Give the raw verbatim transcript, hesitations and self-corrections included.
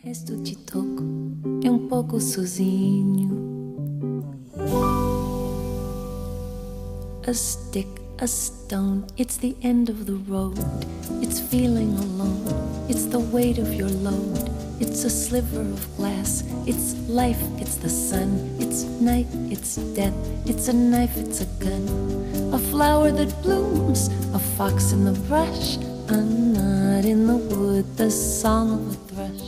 resto te toco é um pouco sozinho. A stick, a stone, it's the end of the road. It's feeling alone, it's the weight of your load. It's a sliver of glass, it's life, it's the sun. It's night, it's death, it's a knife, it's a gun. A flower that blooms, a fox in the brush, a knot in the wood, the song of a thrush.